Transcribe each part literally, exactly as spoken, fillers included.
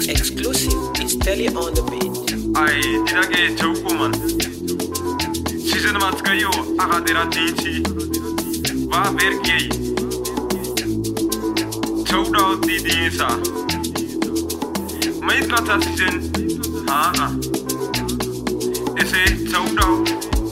Exclusive, it's Telly on the beat. Ai, dirage Chaukuman. Season Matskayo, Ahadera Tichi. Va Vergay. Chauda Didiesa. Made Kata season. Ah, ese Chauda.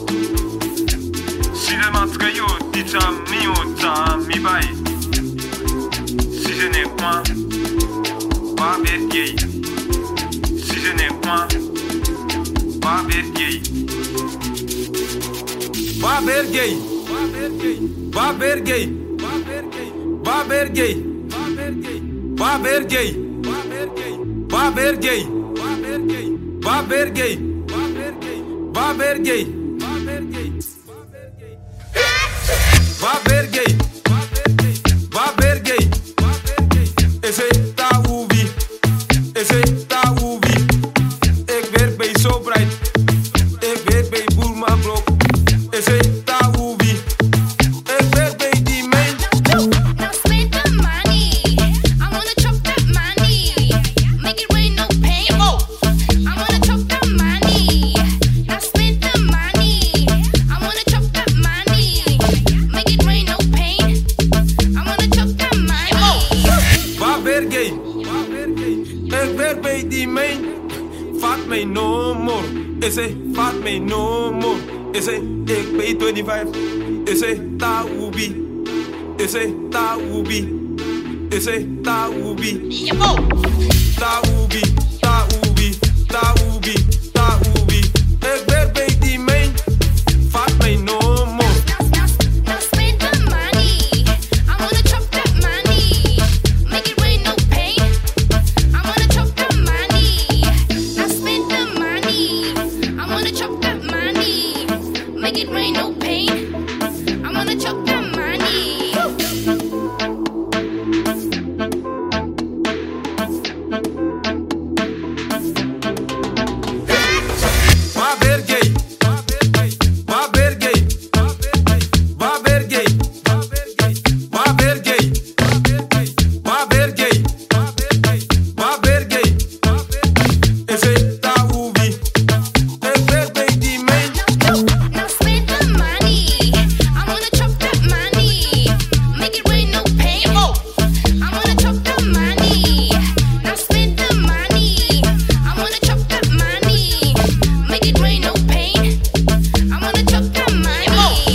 Season Matskayo, Tita Mio, Ta Mibai. Season Ekma. Va Vergay. Si je n'ai point, va verguer. Va verguer. Va verguer. Va verguer. Va verguer. Va verguer. Va verguer. Va verguer. Va verguer. Va verguer. Ese ta ubi. Ese ta ubi. Ik werk bij Sobright. Ik werk bij Boerma Blok. Ese ta ubi. Ik werk bij die main. Now spend the money. I wanna chop that money. Make it rain, no pain. I wanna chop that money. Now spend the money. I wanna chop that money. Make it rain, no pain. I wanna chop that money. Waar werk jij? Ik werk bij die main. Vat mij no more. Ese vat mij no more. Ese ik bij twenty-five. Ese ta ubi. Ese ta ubi. Ese ta ubi. Ta ubi. Ta ubi. Ta ubi. Ta ubi. Ik werk bij die main. Vat mij no more. Now spend the money. I wanna chop that money. Make it rain, no pain. I wanna chop that money. Now spend the money. I wanna chop that money. Make it rain, no pain. I wanna chop that money. Va vergay. Va vergay. Va vergay. Va vergay. Va vergay. Va vergay. Ese ta ubi. Ik werk bij die main. Now spend the money. I wanna chop that money. Make it rain, no pain. I wanna chop that money. Now spend the money. I wanna chop that money. Make it rain, no pain. I wanna chop that money.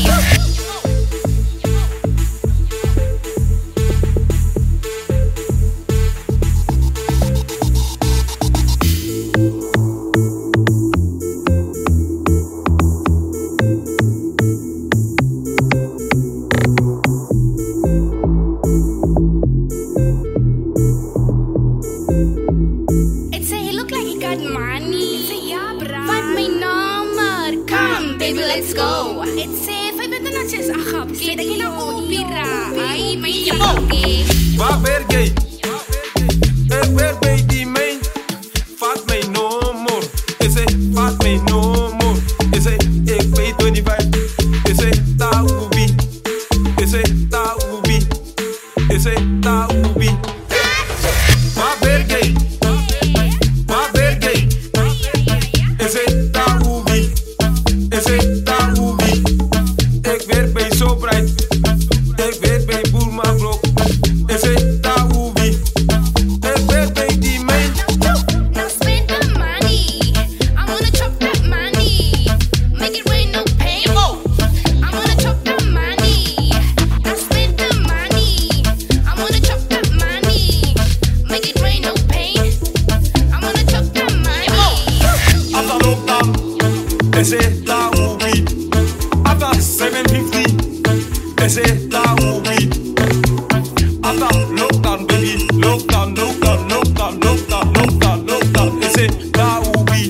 It say he look like he got money. It say ja, bra. Vat my nummer. Come, baby, let's go. It say five benta na siya sa akap. Kaya na kinakupira. Ay, may yaki. Va vergay. Ik werk bij die main. Vat mij no more. Ese vat mij no more. Ese ik bij twenty-five. Ese ta ubi. Ese ta ubi. Ese ta ubi. Va vergay. Va vergay. Ese ta ubi. Ese ta ubi. Ik werk bij Sobright. Ik werk bij Boerma Blok. Ese ta ubi. Ik werk bij die main. Now spend the money. I wanna chop that money. Make it rain, no pain. I wanna chop that money. Now spend the money. I wanna chop that money. Make it rain, no pain. I wanna chop that money. After lockdown, ese ta ubi. After seven fifty, ese ta ubi. After lockdown, baby, lockdown, lockdown, lockdown, lockdown, lockdown, lockdown, ese ta ubi.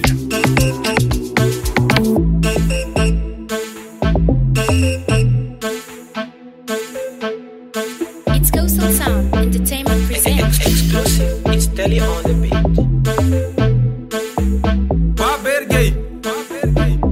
It's Coastal Sound Entertainment presents. Exclusive, it's Telly on the beat. Va vergay.